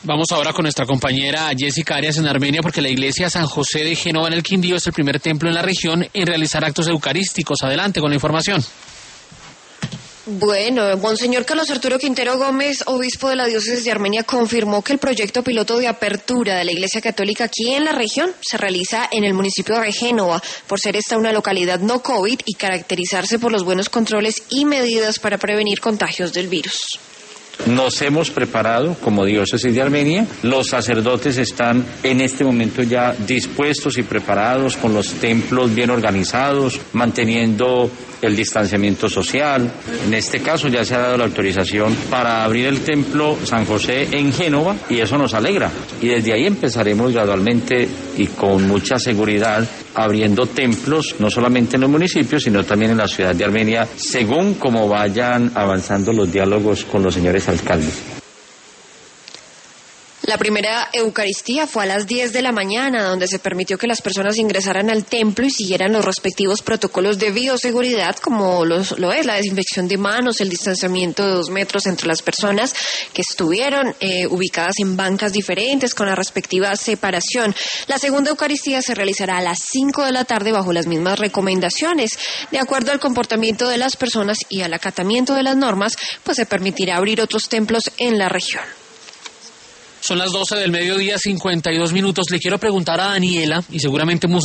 Vamos ahora con nuestra compañera Jessica Arias en Armenia, porque la iglesia San José de Génova en el Quindío es el primer templo en la región en realizar actos eucarísticos. Adelante con la información. Bueno, Monseñor Carlos Arturo Quintero Gómez, obispo de la diócesis de Armenia, confirmó que el proyecto piloto de apertura de la Iglesia Católica aquí en la región se realiza en el municipio de Génova, por ser esta una localidad no COVID y caracterizarse por los buenos controles y medidas para prevenir contagios del virus. Nos hemos preparado como diócesis de Armenia, los sacerdotes están en este momento ya dispuestos y preparados con los templos bien organizados, manteniendo el distanciamiento social. En este caso ya se ha dado la autorización para abrir el templo San José en Génova y eso nos alegra. Y desde ahí empezaremos gradualmente y con mucha seguridad abriendo templos, no solamente en los municipios, sino también en la ciudad de Armenia, según como vayan avanzando los diálogos con los señores alcaldes. La primera Eucaristía fue a las 10 de la mañana, donde se permitió que las personas ingresaran al templo y siguieran los respectivos protocolos de bioseguridad, como lo es la desinfección de manos, el distanciamiento de 2 metros entre las personas que estuvieron ubicadas en bancas diferentes con la respectiva separación. La segunda Eucaristía se realizará a las 5 de la tarde bajo las mismas recomendaciones. De acuerdo al comportamiento de las personas y al acatamiento de las normas, pues se permitirá abrir otros templos en la región. Son las 12 del mediodía, 52 minutos. Le quiero preguntar a Daniela, y seguramente